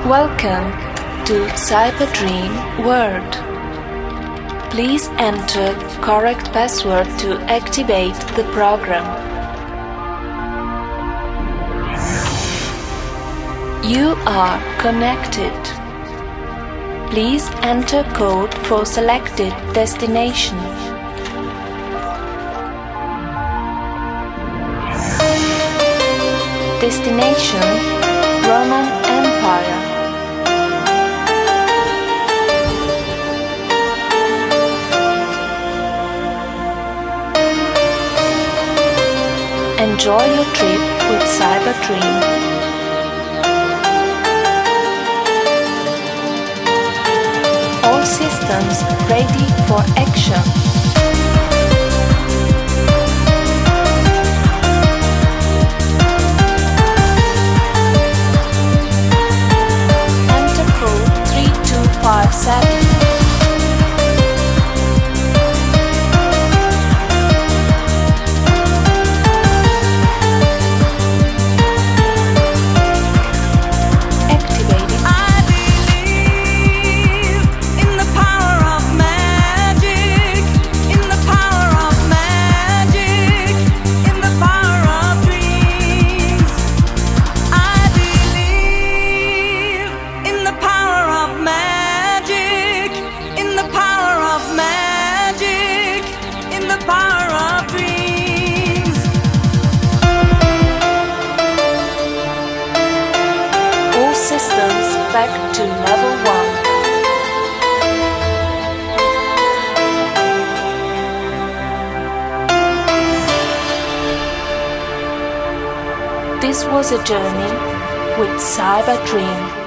Welcome to Cyberdream World. Please enter correct password to activate the program. You are connected. Please enter code for selected destination. Destination Roman Empire. Enjoy your trip with Cyberdream. All systems ready for action. Enter code 3257. Systems back to level 1. This was a journey with Cyberdream.